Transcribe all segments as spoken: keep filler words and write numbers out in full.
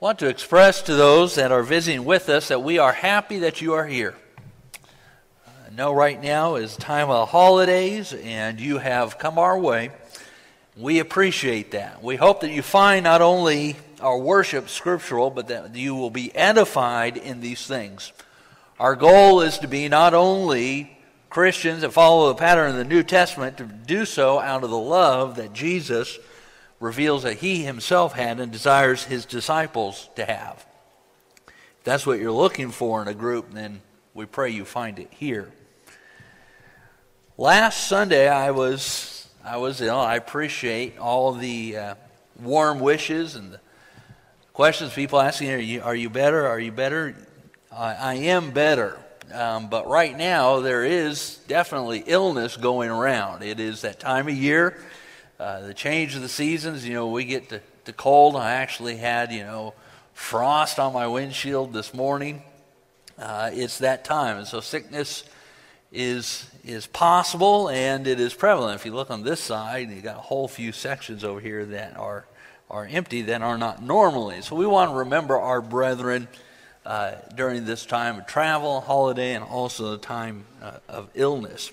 want to express to those that are visiting with us that we are happy that you are here. I know right now is time of holidays and you have come our way. We appreciate that. We hope that you find not only our worship scriptural, but that you will be edified in these things. Our goal is to be not only Christians that follow the pattern of the New Testament, to do so out of the love that Jesus reveals that he himself had and desires his disciples to have. If that's what you're looking for in a group, then we pray you find it here. Last Sunday I was I was ill. I appreciate all the uh, warm wishes and the questions people asking, are you, are you better? Are you better? I, I am better. Um, but right now there is definitely illness going around. It is that time of year. Uh, the change of the seasons, you know, we get to, to cold. I actually had, you know, frost on my windshield this morning. Uh, it's that time. And so sickness is is possible and it is prevalent. If you look on this side, you got a whole few sections over here that are, are empty that are not normally. So we want to remember our brethren uh, during this time of travel, holiday, and also the time uh, of illness.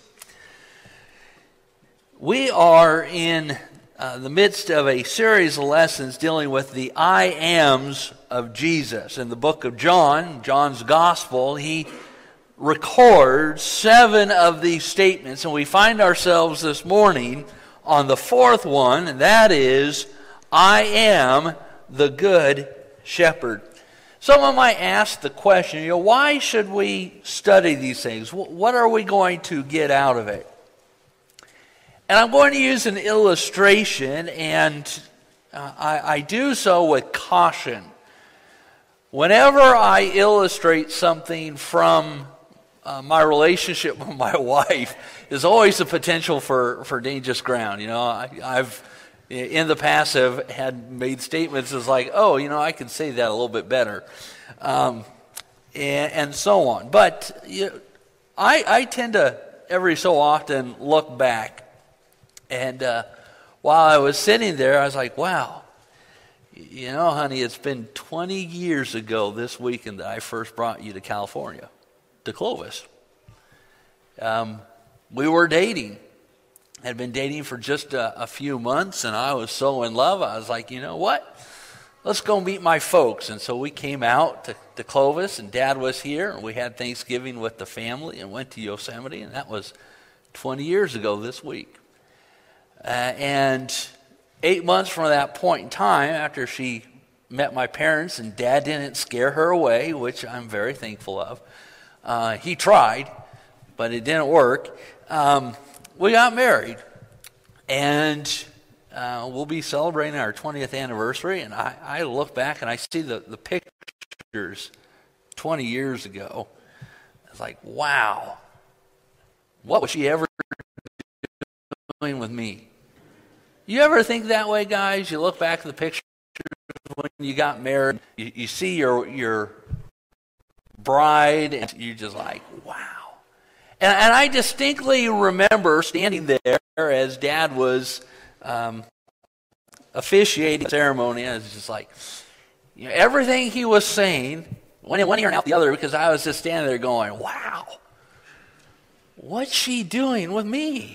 We are in uh, the midst of a series of lessons dealing with the I ams of Jesus. In the book of John, John's Gospel, he records seven of these statements, and we find ourselves this morning on the fourth one, and that is, I am the good shepherd. Someone might ask the question, you know, why should we study these things? What are we going to get out of it? And I'm going to use an illustration, and uh, I, I do so with caution. Whenever I illustrate something from uh, my relationship with my wife, there's always the potential for, for dangerous ground. You know, I, I've in the past have had made statements as like, oh, you know, I could say that a little bit better, um, and, and so on. But you know, I, I tend to every so often look back. And uh, while I was sitting there, I was like, wow, you know, honey, it's been twenty years ago this weekend that I first brought you to California, to Clovis. Um, we were dating, had been dating for just a, a few months, and I was so in love, I was like, you know what, let's go meet my folks. And so we came out to, to Clovis, and Dad was here, and we had Thanksgiving with the family and went to Yosemite, and that was twenty years ago this week. Uh, and eight months from that point in time, after she met my parents and Dad didn't scare her away, which I'm very thankful of, uh, he tried, but it didn't work, um, we got married. And uh, we'll be celebrating our twentieth anniversary, and I, I look back and I see the, the pictures twenty years ago. It's like, wow, what was she ever doing with me? You ever think that way, guys? You look back at the pictures when you got married, you, you see your your bride, and you're just like, wow. And, and I distinctly remember standing there as Dad was um, officiating the ceremony. I was just like, you know, everything he was saying, one in one ear and out the other, because I was just standing there going, wow, what's she doing with me?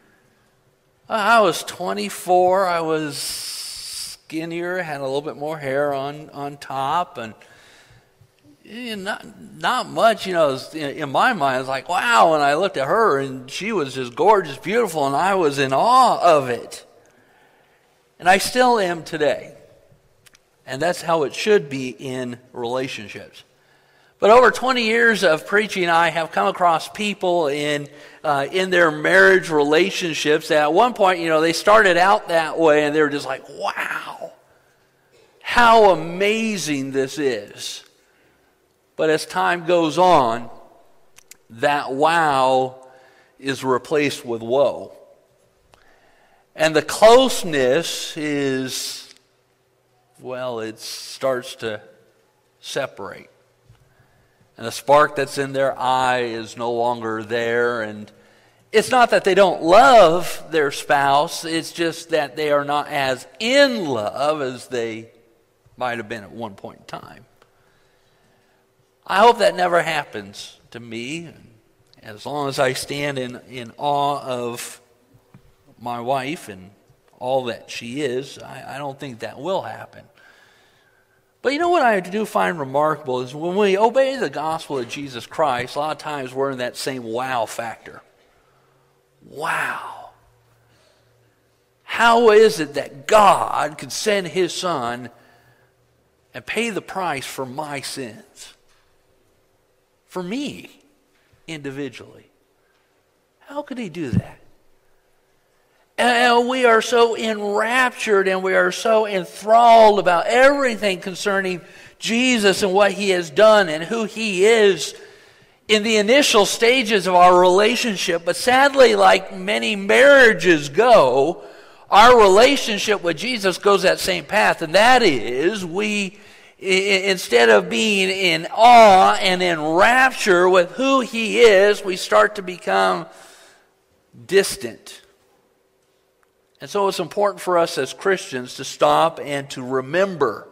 I was twenty-four, I was skinnier, had a little bit more hair on, on top, and you know, not not much, you know, in my mind, I was like, wow, and I looked at her, and she was just gorgeous, beautiful, and I was in awe of it. And I still am today. And that's how it should be in relationships. But over twenty years of preaching, I have come across people in uh, in their marriage relationships that at one point, you know, they started out that way and they were just like, wow, how amazing this is. But as time goes on, that wow is replaced with woe. And the closeness is, well, it starts to separate. And the spark that's in their eye is no longer there. And it's not that they don't love their spouse. It's just that they are not as in love as they might have been at one point in time. I hope that never happens to me. As long as I stand in, in awe of my wife and all that she is, I, I don't think that will happen. But you know what I do find remarkable is when we obey the gospel of Jesus Christ, a lot of times we're in that same wow factor. Wow. How is it that God could send his son and pay the price for my sins? For me, individually. How could he do that? And we are so enraptured and we are so enthralled about everything concerning Jesus and what he has done and who he is in the initial stages of our relationship. But sadly, like many marriages go, our relationship with Jesus goes that same path. And that is, we, instead of being in awe and in rapture with who he is, we start to become distant. And so it's important for us as Christians to stop and to remember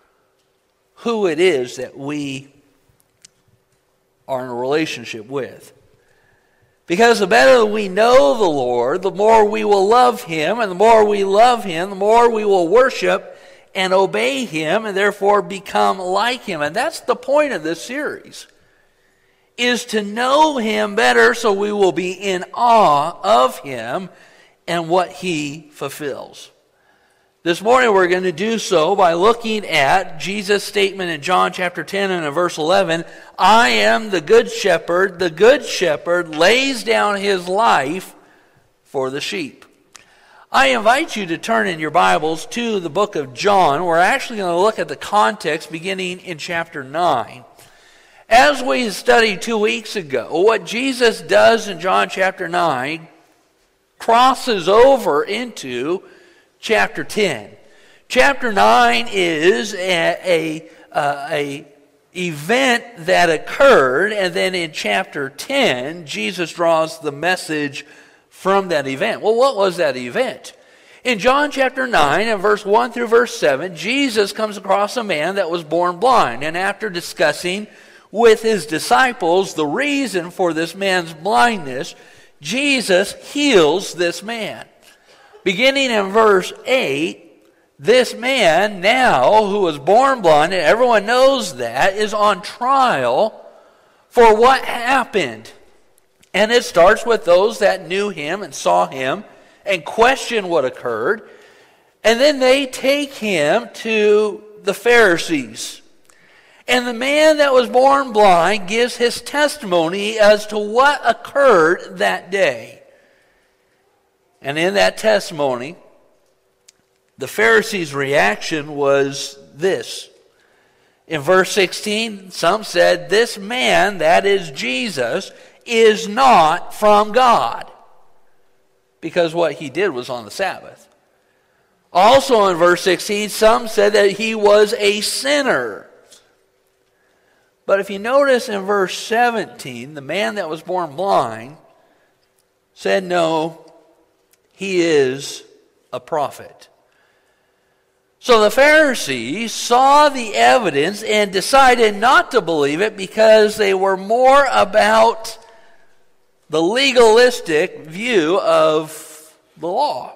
who it is that we are in a relationship with. Because the better we know the Lord, the more we will love him, and the more we love him, the more we will worship and obey him, and therefore become like him. And that's the point of this series, is to know him better so we will be in awe of him and what he fulfills. This morning we're going to do so by looking at Jesus' statement in John chapter ten and in verse eleven. I am the good shepherd. The good shepherd lays down his life for the sheep. I invite you to turn in your Bibles to the book of John. We're actually going to look at the context beginning in chapter nine. As we studied two weeks ago, what Jesus does in John chapter nine crosses over into chapter ten. Chapter nine is a, a, uh, a event that occurred, and then in chapter ten, Jesus draws the message from that event. Well, what was that event? In John chapter nine and verse one through verse seven, Jesus comes across a man that was born blind, and after discussing with his disciples the reason for this man's blindness, Jesus heals this man. Beginning in verse eight, this man now, who was born blind, and everyone knows that, is on trial for what happened. And it starts with those that knew him and saw him and questioned what occurred. And then they take him to the Pharisees. And the man that was born blind gives his testimony as to what occurred that day. And in that testimony, the Pharisees' reaction was this. In verse sixteen, some said, this man, that is Jesus, is not from God. Because what he did was on the Sabbath. Also in verse sixteen, some said that he was a sinner. But if you notice in verse seventeen, the man that was born blind said, no, he is a prophet. So the Pharisees saw the evidence and decided not to believe it because they were more about the legalistic view of the law.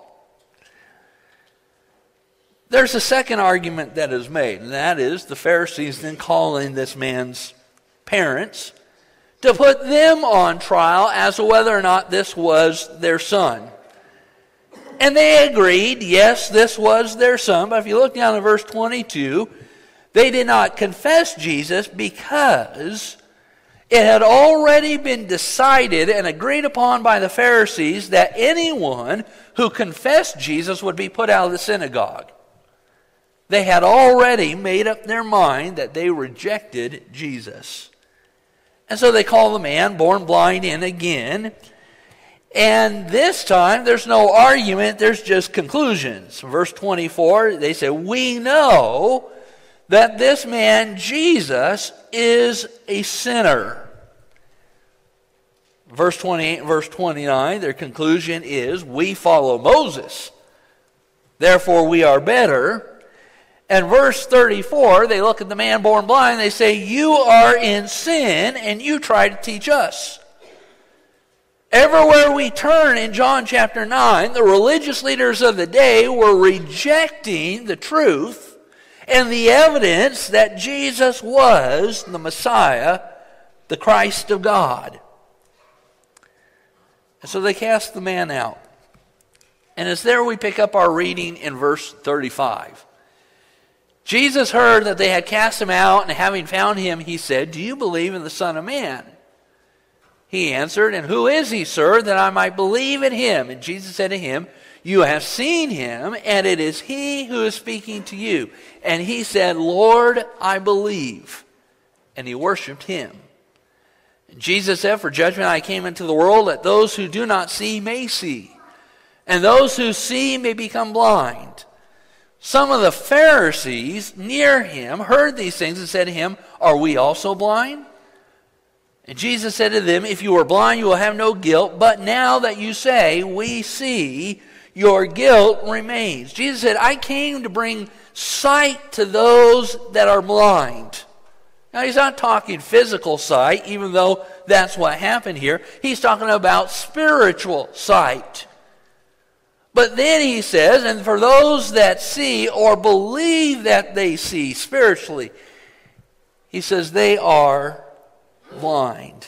There's a second argument that is made, and that is the Pharisees then calling this man's parents to put them on trial as to whether or not this was their son. And they agreed, yes, this was their son. But if you look down at verse twenty-two, they did not confess Jesus because it had already been decided and agreed upon by the Pharisees that anyone who confessed Jesus would be put out of the synagogue. They had already made up their mind that they rejected Jesus. And so they call the man born blind in again. And this time, there's no argument, there's just conclusions. Verse twenty-four, they say, we know that this man, Jesus, is a sinner. Verse twenty-eight and verse twenty-nine, their conclusion is, we follow Moses. Therefore, we are better. And verse thirty-four, they look at the man born blind, they say, you are in sin, and you try to teach us. Everywhere we turn in John chapter nine, the religious leaders of the day were rejecting the truth and the evidence that Jesus was the Messiah, the Christ of God. And so they cast the man out. And it's there we pick up our reading in verse thirty-five. Jesus heard that they had cast him out, and having found him, he said, do you believe in the Son of Man? He answered, and who is he, sir, that I might believe in him? And Jesus said to him, you have seen him, and it is he who is speaking to you. And he said, Lord, I believe. And he worshipped him. And Jesus said, for judgment I came into the world, that those who do not see may see, and those who see may become blind. Some of the Pharisees near him heard these things and said to him, are we also blind? And Jesus said to them, if you were blind, you will have no guilt. But now that you say, we see, your guilt remains. Jesus said, I came to bring sight to those that are blind. Now, he's not talking physical sight, even though that's what happened here. He's talking about spiritual sight. But then he says, and for those that see or believe that they see spiritually, he says they are blind.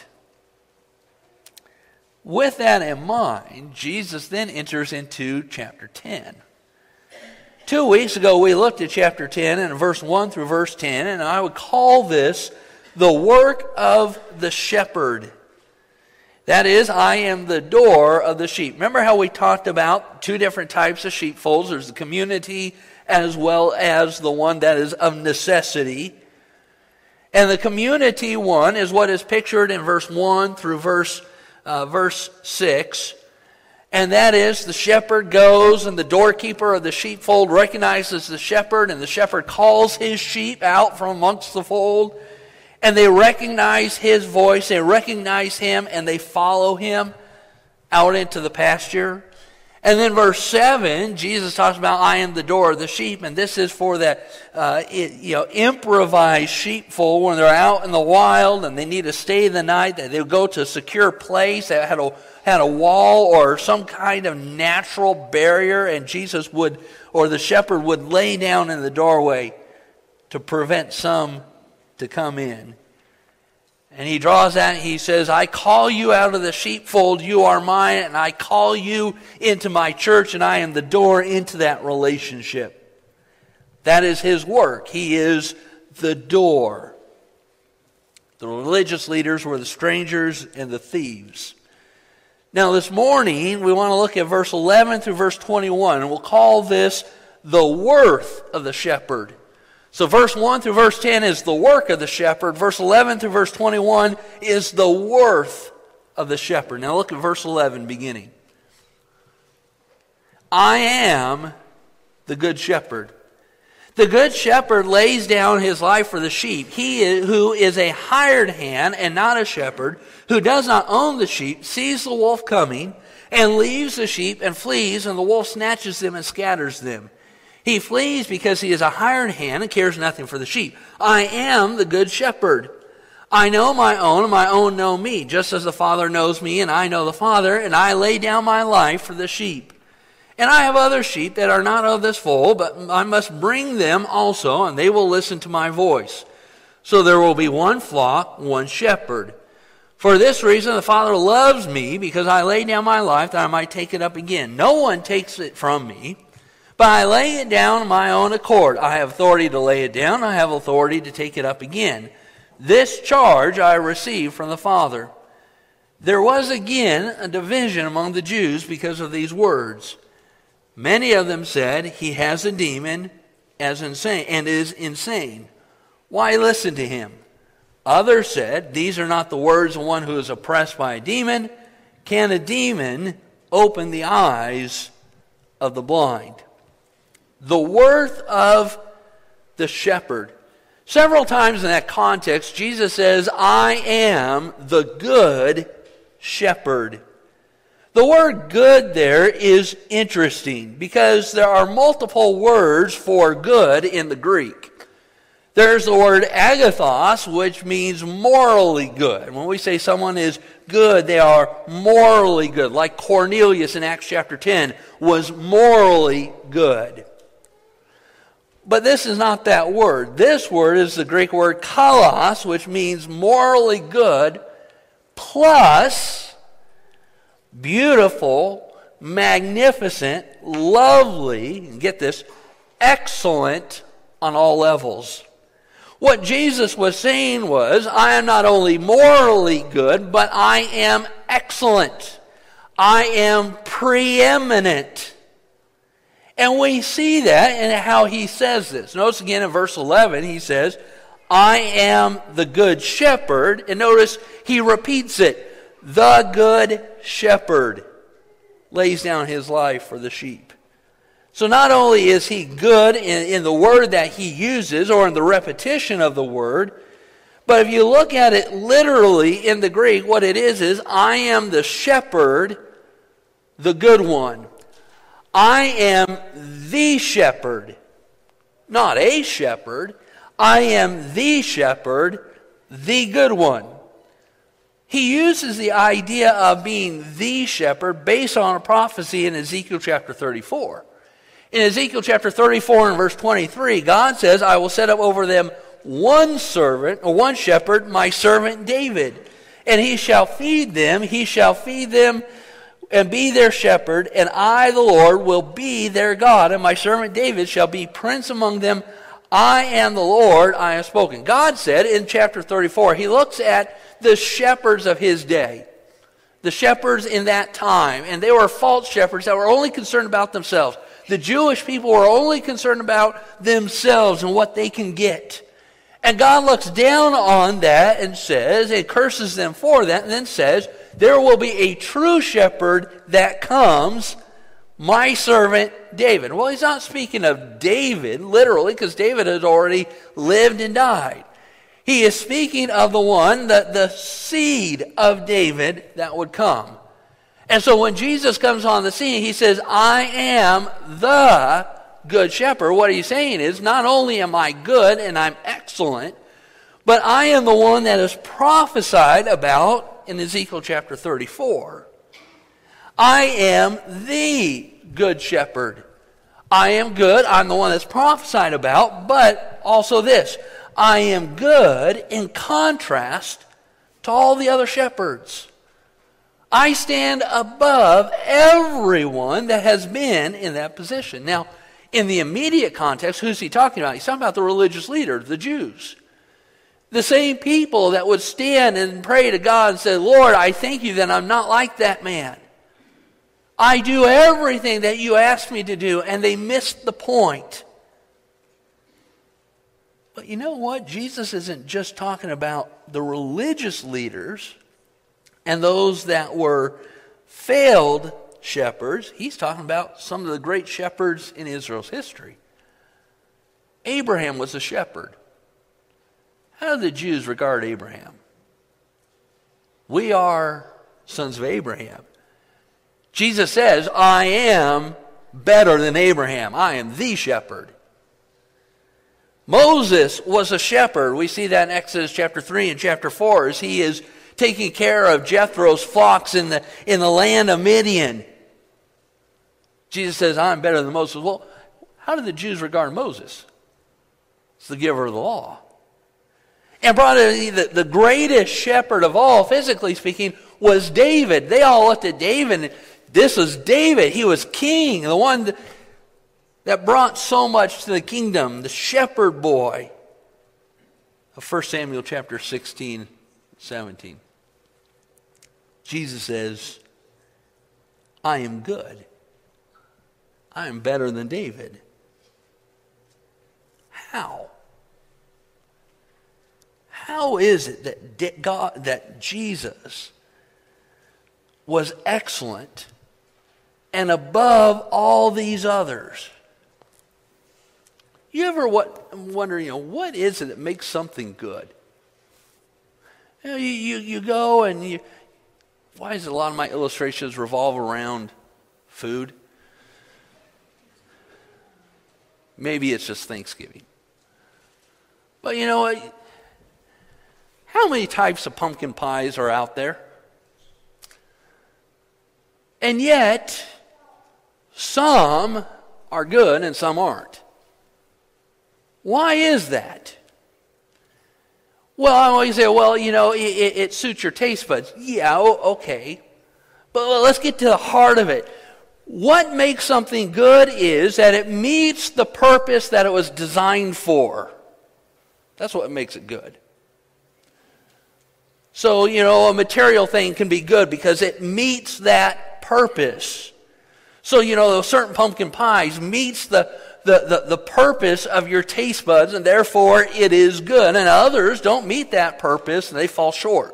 With that in mind, Jesus then enters into chapter ten. Two weeks ago we looked at chapter ten and verse one through verse ten, and I would call this the work of the shepherd. That is, I am the door of the sheep. Remember how we talked about two different types of sheepfolds? There's the community as well as the one that is of necessity. And the community one is what is pictured in verse one through verse, uh, verse six. And that is, the shepherd goes and the doorkeeper of the sheepfold recognizes the shepherd, and the shepherd calls his sheep out from amongst the fold. And they recognize his voice, they recognize him, and they follow him out into the pasture. And then verse seven, Jesus talks about, I am the door of the sheep. And this is for that uh, it, you know, improvised sheepfold when they're out in the wild and they need to stay the night. That they would go to a secure place that had a, had a wall or some kind of natural barrier. And Jesus would, or the shepherd would lay down in the doorway to prevent some to come in. And he draws that, he says, I call you out of the sheepfold, you are mine, and I call you into my church, and I am the door into that relationship. That is his work. He is the door. The religious leaders were the strangers and the thieves. Now this morning, we want to look at verse eleven through verse twenty-one, and we'll call this the worth of the shepherd. So verse one through verse ten is the work of the shepherd. Verse eleven through verse twenty-one is the worth of the shepherd. Now look at verse eleven beginning. I am the good shepherd. The good shepherd lays down his life for the sheep. He is, who is a hired hand and not a shepherd, who does not own the sheep, sees the wolf coming and leaves the sheep and flees, and the wolf snatches them and scatters them. He flees because he is a hired hand and cares nothing for the sheep. I am the good shepherd. I know my own, and my own know me, just as the Father knows me, and I know the Father, and I lay down my life for the sheep. And I have other sheep that are not of this fold, but I must bring them also, and they will listen to my voice. So there will be one flock, one shepherd. For this reason the Father loves me, because I lay down my life that I might take it up again. No one takes it from me, but I lay it down on my own accord. I have authority to lay it down. I have authority to take it up again. This charge I received from the Father. There was again a division among the Jews because of these words. Many of them said, he has a demon as insane and is insane. Why listen to him? Others said, these are not the words of one who is oppressed by a demon. Can a demon open the eyes of the blind? The worth of the shepherd. Several times in that context, Jesus says, I am the good shepherd. The word good there is interesting because there are multiple words for good in the Greek. There's the word agathos, which means morally good. When we say someone is good, they are morally good. Like Cornelius in Acts chapter ten was morally good. But this is not that word. This word is the Greek word kalos, which means morally good, plus beautiful, magnificent, lovely, and get this, excellent on all levels. What Jesus was saying was, I am not only morally good, but I am excellent. I am preeminent. And we see that in how he says this. Notice again in verse eleven, he says, I am the good shepherd. And notice he repeats it. The good shepherd lays down his life for the sheep. So not only is he good in, in the word that he uses or in the repetition of the word, but if you look at it literally in the Greek, what it is is, I am the shepherd, the good one. I am the shepherd, not a shepherd. I am the shepherd, the good one. He uses the idea of being the shepherd based on a prophecy in Ezekiel chapter thirty-four. In Ezekiel chapter thirty-four and verse twenty-three, God says, I will set up over them one servant, or one shepherd, my servant David. And he shall feed them, he shall feed them and be their shepherd, and I, the Lord, will be their God, and my servant David shall be prince among them. I am the Lord, I have spoken. God said in chapter thirty-four, he looks at the shepherds of his day, the shepherds in that time, and they were false shepherds that were only concerned about themselves. The Jewish people were only concerned about themselves and what they can get. And God looks down on that and says, and curses them for that, and then says, there will be a true shepherd that comes, my servant David. Well, he's not speaking of David, literally, because David had already lived and died. He is speaking of the one, the, the seed of David that would come. And so when Jesus comes on the scene, he says, I am the good shepherd. What he's saying is, not only am I good and I'm excellent, but I am the one that is prophesied about in Ezekiel chapter thirty-four. I am the good shepherd. I am good. I'm the one that's prophesied about, but also this. I am good in contrast to all the other shepherds. I stand above everyone that has been in that position. Now, in the immediate context, who's he talking about? He's talking about the religious leaders, the Jews. The same people that would stand and pray to God and say, Lord, I thank you that I'm not like that man. I do everything that you asked me to do, and they missed the point. But you know what? Jesus isn't just talking about the religious leaders and those that were failed shepherds. He's talking about some of the great shepherds in Israel's history. Abraham was a shepherd. How do the Jews regard Abraham? We are sons of Abraham. Jesus says, I am better than Abraham. I am the shepherd. Moses was a shepherd. We see that in Exodus chapter three and chapter four as he is taking care of Jethro's flocks in the, in the land of Midian. Jesus says, I'm better than Moses. Well, how did the Jews regard Moses? It's the giver of the law. And probably the, the greatest shepherd of all, physically speaking, was David. They all looked at David, and this was David. He was king, the one that, that brought so much to the kingdom, the shepherd boy of First Samuel chapter sixteen, seventeen. Jesus says, I am good. I am better than David. How? How is it that God, that Jesus was excellent and above all these others? You ever what, wonder, you know, what is it that makes something good? You know, you, you, you go and you, Why does a lot of my illustrations revolve around food? Maybe it's just Thanksgiving. But you know what? How many types of pumpkin pies are out there? And yet, some are good and some aren't. Why is that? Well, I always say, well, you know, it, it, it suits your taste buds. Yeah, okay. But let's get to the heart of it. What makes something good is that it meets the purpose that it was designed for. That's what makes it good. So, you know, a material thing can be good because it meets that purpose. So, you know, certain pumpkin pies meets the, the, the, the purpose of your taste buds, and therefore it is good. And others don't meet that purpose, and they fall short.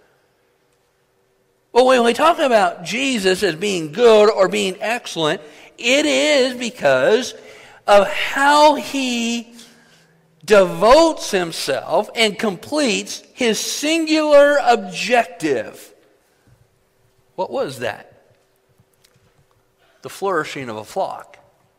But when we talk about Jesus as being good or being excellent, it is because of how he devotes himself and completes his singular objective. What was that? The flourishing of a flock.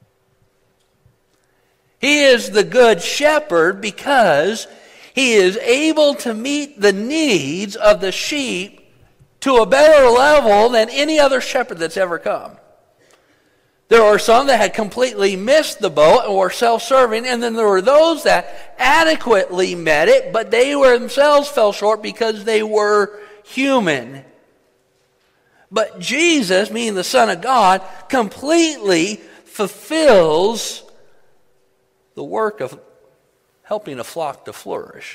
He is the good shepherd because he is able to meet the needs of the sheep to a better level than any other shepherd that's ever come. There were some that had completely missed the boat and were self-serving, and then there were those that adequately met it, but they were themselves fell short because they were human. But Jesus, being the Son of God, completely fulfills the work of helping a flock to flourish.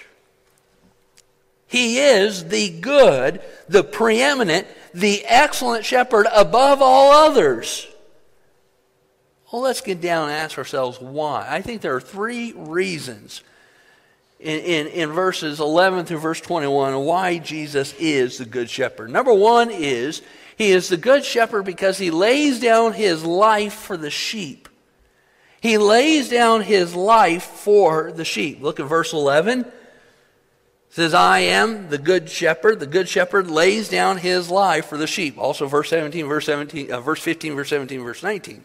He is the good, the preeminent, the excellent shepherd above all others. Well, let's get down and ask ourselves why. I think there are three reasons in, in, in verses eleven through verse twenty-one why Jesus is the good shepherd. Number one is he is the good shepherd because he lays down his life for the sheep. He lays down his life for the sheep. Look at verse eleven. It says, I am the good shepherd. The good shepherd lays down his life for the sheep. Also verse seventeen, verse seventeen, uh, verse fifteen, verse seventeen, verse nineteen.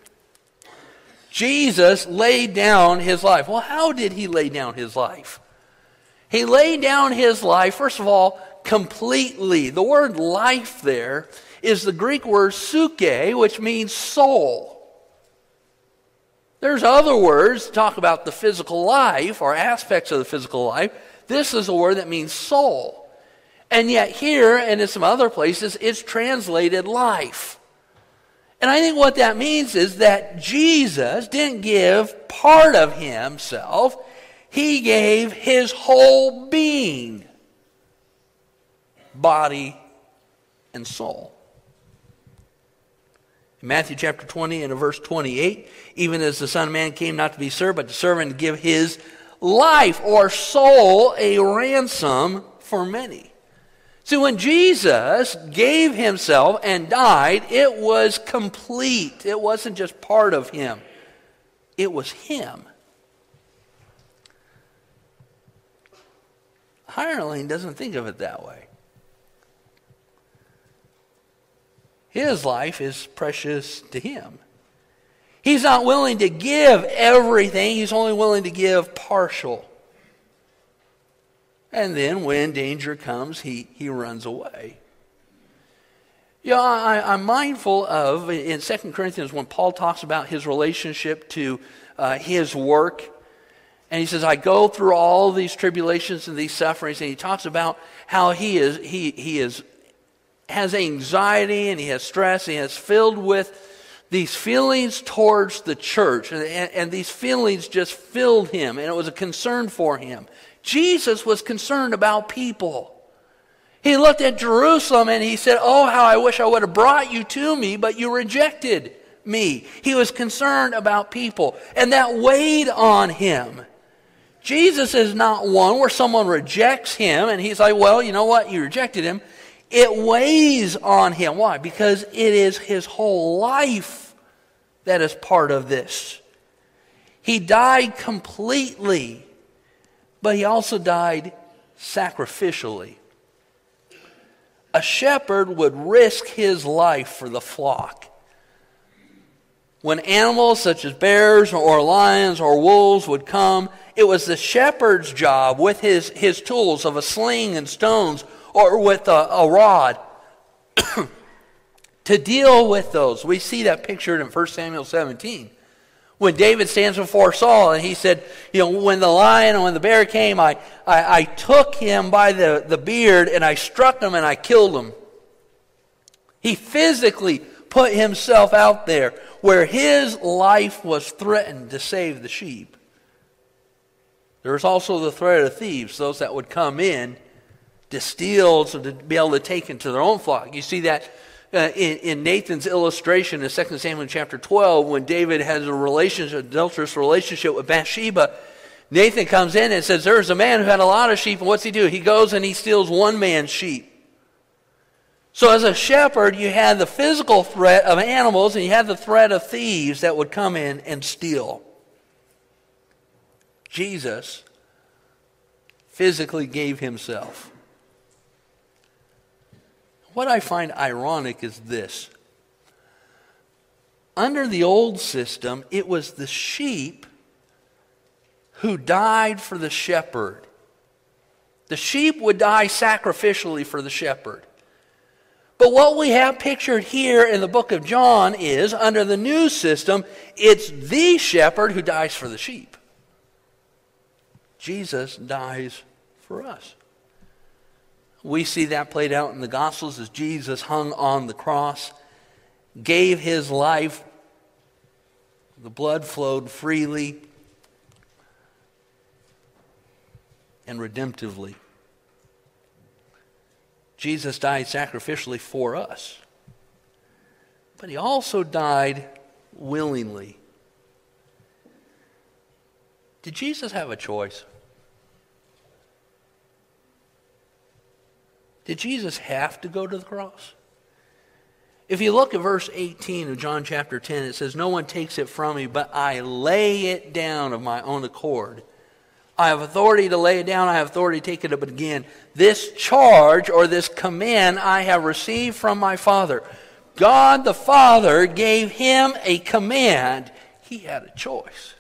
Jesus laid down his life. Well, how did he lay down his life? He laid down his life, first of all, completely. The word life there is the Greek word suke, which means soul. There's other words that talk about the physical life or aspects of the physical life. This is a word that means soul. And yet here and in some other places, it's translated life. And I think what that means is that Jesus didn't give part of himself. He gave his whole being, body and soul. In Matthew chapter twenty and in verse twenty-eight, even as the Son of Man came not to be served, but to serve and to give his life or soul a ransom for many. So when Jesus gave himself and died, it was complete. It wasn't just part of him. It was him. Hireling doesn't think of it that way. His life is precious to him. He's not willing to give everything. He's only willing to give partial. And then when danger comes, he, he runs away. You know, I, I'm mindful of, in Second Corinthians, when Paul talks about his relationship to uh, his work, and he says, I go through all these tribulations and these sufferings, and he talks about how he is he he is has anxiety and he has stress, and he is filled with these feelings towards the church, and, and, and these feelings just filled him, and it was a concern for him. Jesus was concerned about people. He looked at Jerusalem and he said, oh, how I wish I would have brought you to me, but you rejected me. He was concerned about people, and that weighed on him. Jesus is not one where someone rejects him and he's like, well, you know what, you rejected him. It weighs on him. Why? Because it is his whole life that is part of this. He died completely, but he also died sacrificially. a shepherd would risk his life for the flock. When animals such as bears or lions or wolves would come, it was the shepherd's job with his, his tools of a sling and stones or with a, a rod to deal with those. We see that pictured in First Samuel seventeen. When David stands before Saul and he said, you know, when the lion and when the bear came, I, I, I took him by the, the beard and I struck him and I killed him. He physically put himself out there where his life was threatened to save the sheep. There was also the threat of thieves, those that would come in to steal, so to be able to take into their own flock. You see that uh, in, in Nathan's illustration in Second Samuel chapter twelve, when David has a relationship, adulterous relationship with Bathsheba. Nathan comes in and says, there's a man who had a lot of sheep, and what's he do? He goes and he steals one man's sheep. So as a shepherd, you had the physical threat of animals, and you had the threat of thieves that would come in and steal. Jesus physically gave himself. What I find ironic is this. Under the old system, it was the sheep who died for the shepherd. The sheep would die sacrificially for the shepherd. But what we have pictured here in the book of John is, under the new system, it's the shepherd who dies for the sheep. Jesus dies for us. We see that played out in the Gospels as Jesus hung on the cross, gave his life. The blood flowed freely and redemptively. Jesus died sacrificially for us. But he also died willingly. Did Jesus have a choice? Did Jesus have to go to the cross? If you look at verse eighteen of John chapter ten, it says, no one takes it from me, but I lay it down of my own accord. I have authority to lay it down. I have authority to take it up again. This charge or this command I have received from my Father. God the Father gave him a command. He had a choice.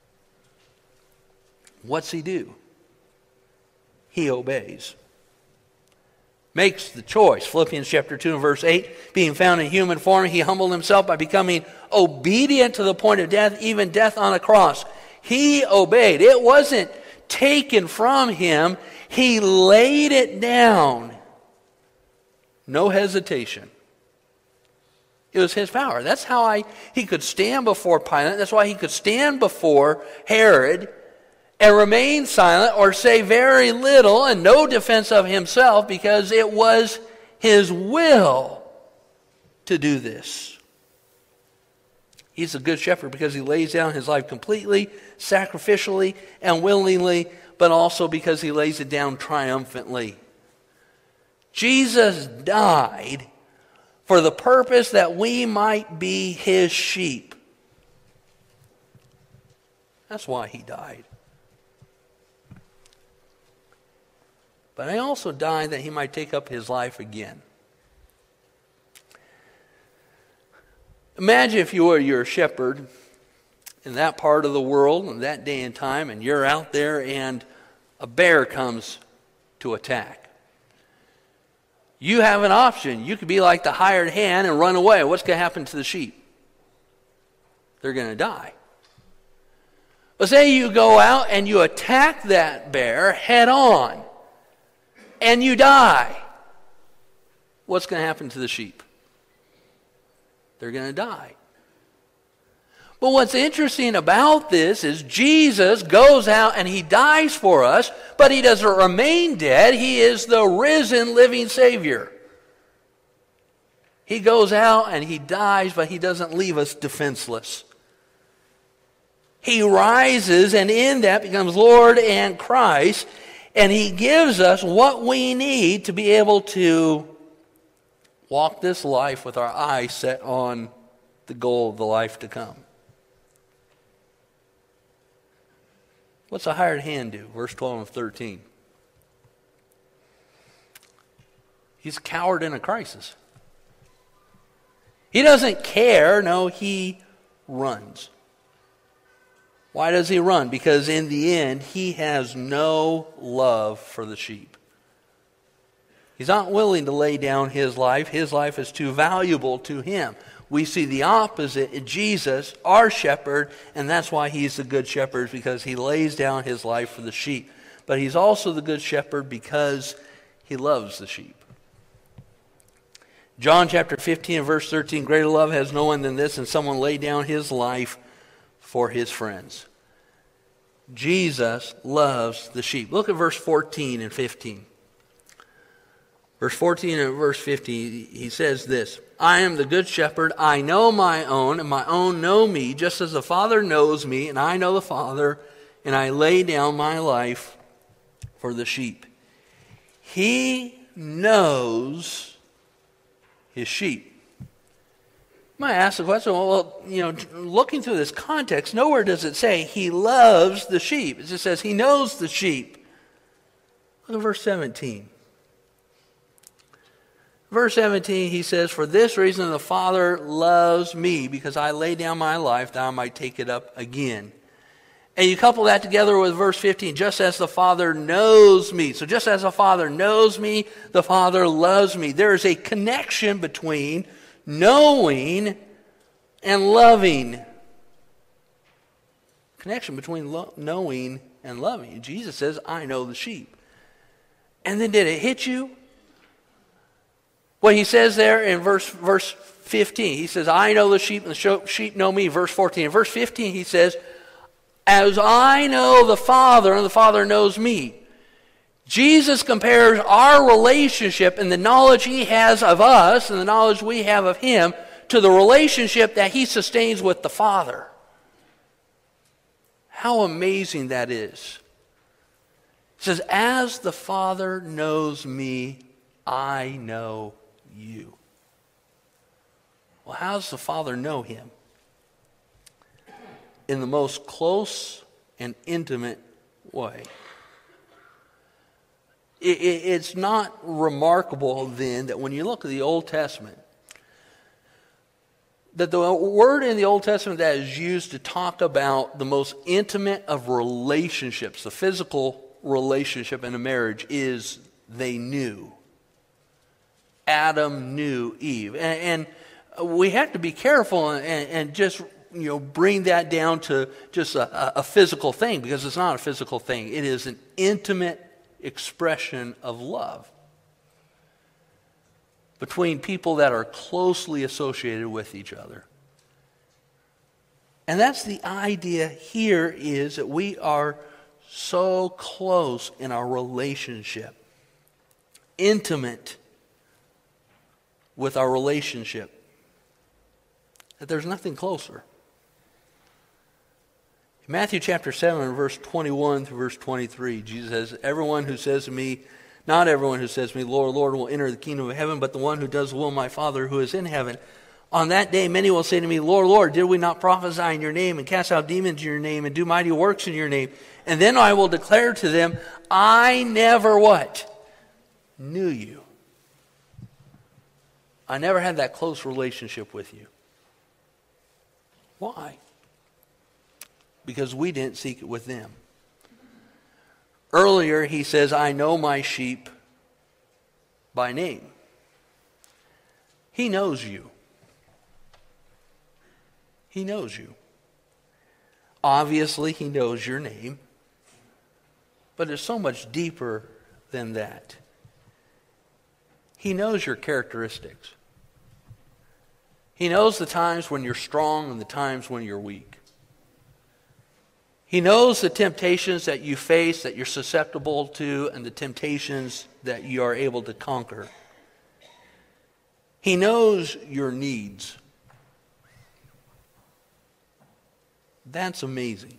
What's he do? He obeys. Makes the choice. Philippians chapter two and verse eight, being found in human form, he humbled himself by becoming obedient to the point of death, even death on a cross. He obeyed. It wasn't taken from him. He laid it down. No hesitation. It was his power. That's how I, he could stand before Pilate. That's why he could stand before Herod and remain silent or say very little and no defense of himself, because it was his will to do this. He's a good shepherd because he lays down his life completely, sacrificially, and willingly, but also because he lays it down triumphantly. Jesus died for the purpose that we might be his sheep. That's why he died. But he also died that he might take up his life again. Imagine if you were your shepherd in that part of the world in that day and time, and you're out there and a bear comes to attack. You have an option. You could be like the hired hand and run away. What's going to happen to the sheep? They're going to die. But say you go out and you attack that bear head on, and you die. What's going to happen to the sheep? They're going to die. But what's interesting about this is Jesus goes out and he dies for us, but he doesn't remain dead. He is the risen, living Savior. He goes out and he dies, but he doesn't leave us defenseless. He rises, and in that becomes Lord and Christ, and he gives us what we need to be able to walk this life with our eyes set on the goal of the life to come. What's a hired hand do? Verse twelve and thirteen. He's a coward in a crisis. He doesn't care. No, he runs. Why does he run? Because in the end, he has no love for the sheep. He's not willing to lay down his life. His life is too valuable to him. We see the opposite in Jesus, our shepherd, and that's why he's the good shepherd, because he lays down his life for the sheep. But he's also the good shepherd because he loves the sheep. John chapter fifteen and verse thirteen, greater love has no one than this, and someone lay down his life for his friends. Jesus loves the sheep. Look at verse fourteen and fifteen. Verse fourteen and verse fifteen, he says this, I am the good shepherd, I know my own, and my own know me, just as the Father knows me, and I know the Father, and I lay down my life for the sheep. He knows his sheep. You might ask the question, well, you know, looking through this context, nowhere does it say he loves the sheep. It just says he knows the sheep. Look at verse seventeen. Verse seventeen, he says, for this reason the Father loves me, because I lay down my life that I might take it up again. And you couple that together with verse fifteen, just as the Father knows me. So just as the Father knows me, the Father loves me. There is a connection between knowing and loving. Connection between lo- knowing and loving. Jesus says, I know the sheep. And then did it hit you? What he says there in verse verse fifteen, he says, I know the sheep and the sheep know me. Verse fourteen. In verse fifteen, he says, as I know the Father and the Father knows me. Jesus compares our relationship and the knowledge he has of us and the knowledge we have of him to the relationship that he sustains with the Father. How amazing that is. He says, as the Father knows me, I know you. Well, how does the Father know him? In the most close and intimate way. It, it, it's not remarkable then that when you look at the Old Testament, that the word in the Old Testament that is used to talk about the most intimate of relationships, the physical relationship in a marriage, is they knew. Adam knew Eve. And, and we have to be careful and, and just, you know, bring that down to just a, a physical thing, because it's not a physical thing. It is an intimate expression of love between people that are closely associated with each other. And that's the idea here, is that we are so close in our relationship, intimate with our relationship, that there's nothing closer. In Matthew chapter seven, verse twenty-one through verse twenty-three, Jesus says, everyone who says to me, not everyone who says to me, Lord, Lord, will enter the kingdom of heaven, but the one who does the will of my Father who is in heaven. On that day, many will say to me, Lord, Lord, did we not prophesy in your name and cast out demons in your name and do mighty works in your name? And then I will declare to them, I never what? Knew you. I never had that close relationship with you. Why? Because we didn't seek it with them. Earlier, he says, I know my sheep by name. He knows you. He knows you. Obviously, he knows your name. But it's so much deeper than that. He knows your characteristics. He knows the times when you're strong and the times when you're weak. He knows the temptations that you face, that you're susceptible to, and the temptations that you are able to conquer. He knows your needs. That's amazing.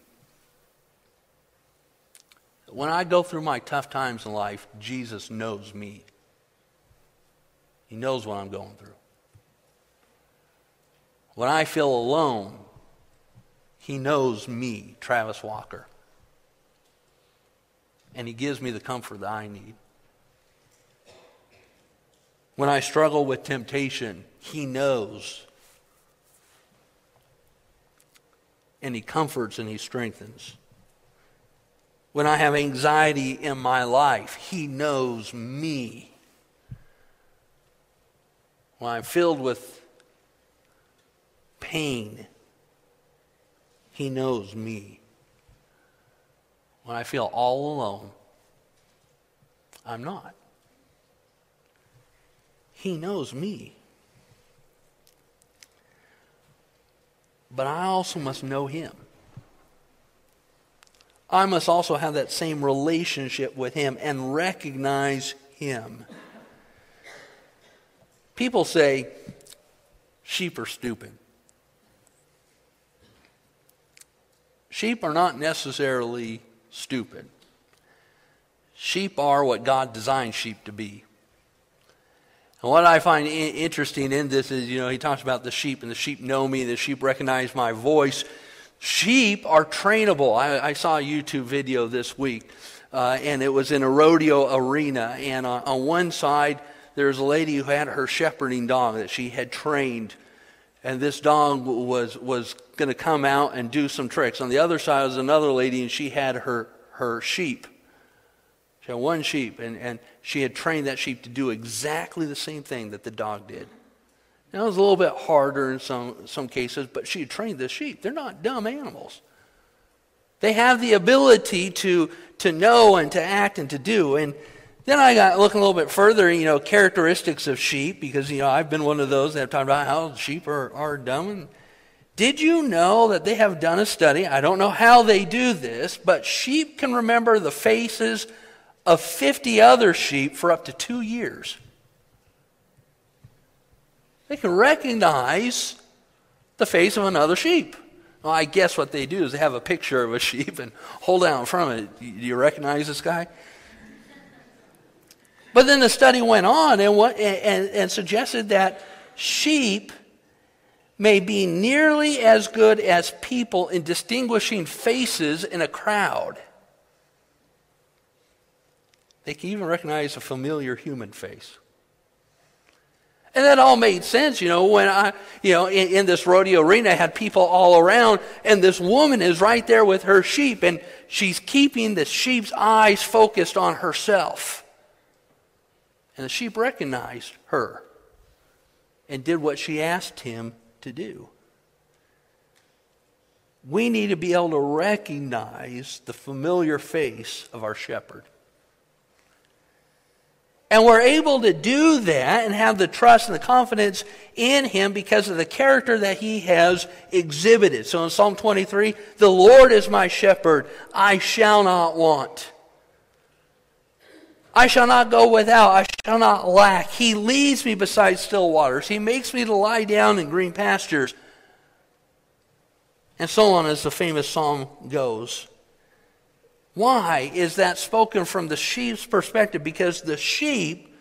When I go through my tough times in life, Jesus knows me. He knows what I'm going through. When I feel alone, he knows me, Travis Walker. And he gives me the comfort that I need. When I struggle with temptation, He knows. And He comforts and He strengthens. When I have anxiety in my life, He knows me. When I'm filled with pain, He knows me. When I feel all alone, I'm not. He knows me. But I also must know Him. I must also have that same relationship with Him and recognize Him. People say sheep are stupid. Sheep are not necessarily stupid. Sheep are what God designed sheep to be. And what I find I- interesting in this is, you know, he talks about the sheep, and the sheep know me, the sheep recognize my voice. Sheep are trainable. I, I saw a YouTube video this week, uh, and it was in a rodeo arena. And on, on one side, there's a lady who had her shepherding dog that she had trained. And this dog was, was going to come out and do some tricks. On the other side was another lady, and she had her, her sheep. She had one sheep, and, and she had trained that sheep to do exactly the same thing that the dog did. Now, it was a little bit harder in some, some cases, but she had trained the sheep. They're not dumb animals. They have the ability to, to know and to act and to do. And then I got looking a little bit further, you know, characteristics of sheep, because, you know, I've been one of those that have talked about how sheep are, are dumb. And did you know that they have done a study? I don't know how they do this, but sheep can remember the faces of fifty other sheep for up to two years. They can recognize the face of another sheep. Well, I guess what they do is they have a picture of a sheep and hold out in front of it. Do you recognize this guy? But then the study went on and, what, and, and suggested that sheep may be nearly as good as people in distinguishing faces in a crowd. They can even recognize a familiar human face. And that all made sense, you know, when I, you know, in, in this rodeo arena, I had people all around, and this woman is right there with her sheep, and she's keeping the sheep's eyes focused on herself. And the sheep recognized her and did what she asked him to do. We need to be able to recognize the familiar face of our shepherd. And we're able to do that and have the trust and the confidence in Him because of the character that He has exhibited. So in Psalm twenty-three, the Lord is my shepherd, I shall not want. I shall not go without, I shall not lack. He leads me beside still waters. He makes me to lie down in green pastures. And so on, as the famous psalm goes. Why is that spoken from the sheep's perspective? Because the sheep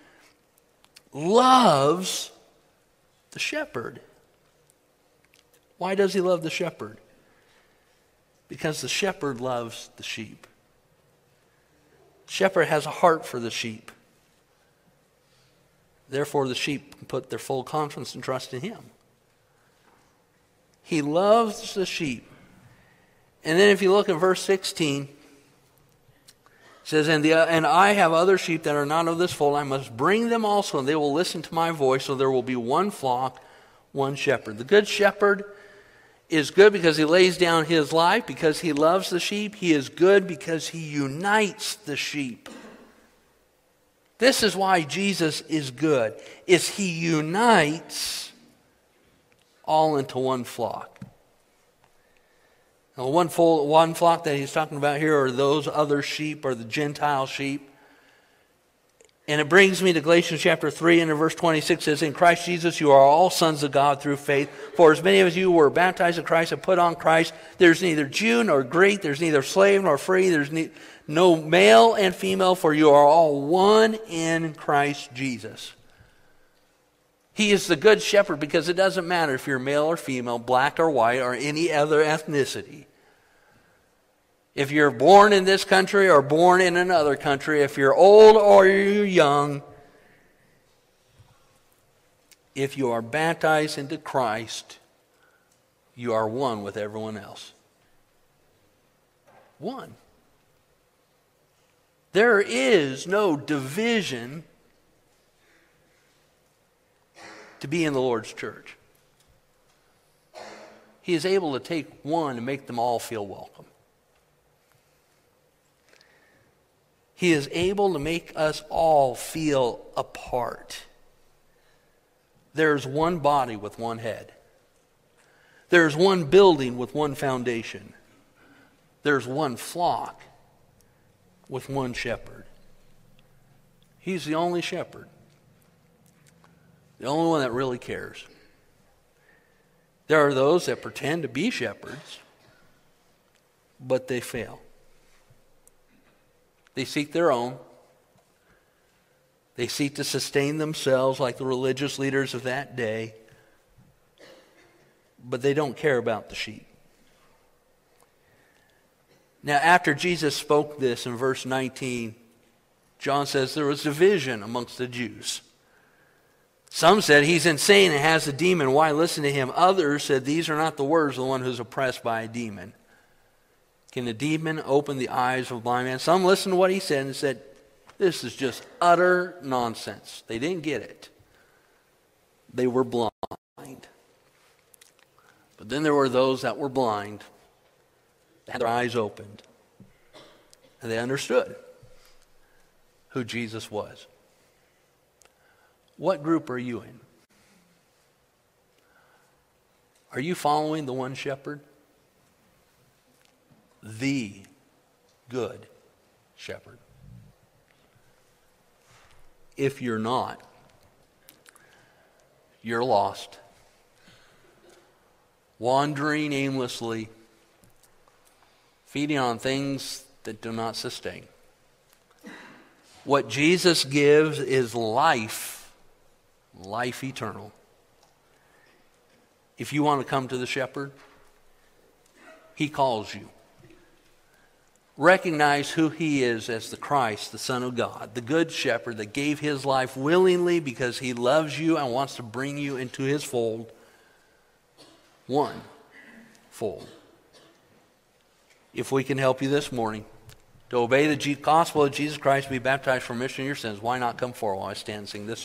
loves the shepherd. Why does he love the shepherd? Because the shepherd loves the sheep. The shepherd has a heart for the sheep. Therefore, the sheep can put their full confidence and trust in him. He loves the sheep. And then if you look at verse sixteen, it says, and, the, and I have other sheep that are not of this fold. I must bring them also, and they will listen to my voice, so there will be one flock, one shepherd. The good shepherd is good because he lays down his life, because he loves the sheep. He is good because he unites the sheep. This is why Jesus is good, is he unites all into one flock. Now, one, full, one flock that he's talking about here are those other sheep, or the Gentile sheep. And it brings me to Galatians chapter three, and in verse twenty-six says, in Christ Jesus you are all sons of God through faith. For as many of you were baptized in Christ and put on Christ, there's neither Jew nor Greek, there's neither slave nor free, there's ne- no male and female, for you are all one in Christ Jesus. He is the good shepherd because it doesn't matter if you're male or female, black or white, or any other ethnicity. If you're born in this country or born in another country, if you're old or you're young, If you are baptized into Christ, you are one with everyone else. One. There is no division to be in the Lord's church. He is able to take one and make them all feel welcome. He is able to make us all feel a part. There's one body with one head. There's one building with one foundation. There's one flock with one shepherd. He's the only shepherd. The only one that really cares. There are those that pretend to be shepherds, but they fail. They seek their own. They seek to sustain themselves like the religious leaders of that day, but they don't care about the sheep. Now, after Jesus spoke this in verse nineteen, John says there was division amongst the Jews. Some said, he's insane and has a demon. Why listen to him? Others said, these are not the words of the one who's oppressed by a demon. Can a demon open the eyes of a blind man? Some listened to what he said and said, this is just utter nonsense. They didn't get it. They were blind. But then there were those that were blind, that had their eyes opened, and they understood who Jesus was. What group are you in? Are you following the one shepherd? The good shepherd. If you're not, you're lost, wandering aimlessly, feeding on things that do not sustain. What Jesus gives is life. Life eternal. If you want to come to the shepherd, he calls you. Recognize who he is as the Christ, the Son of God, the good shepherd that gave his life willingly because he loves you and wants to bring you into his fold. One fold. If we can help you this morning to obey the gospel of Jesus Christ, be baptized for remission of your sins, why not come forward while I stand and sing this song?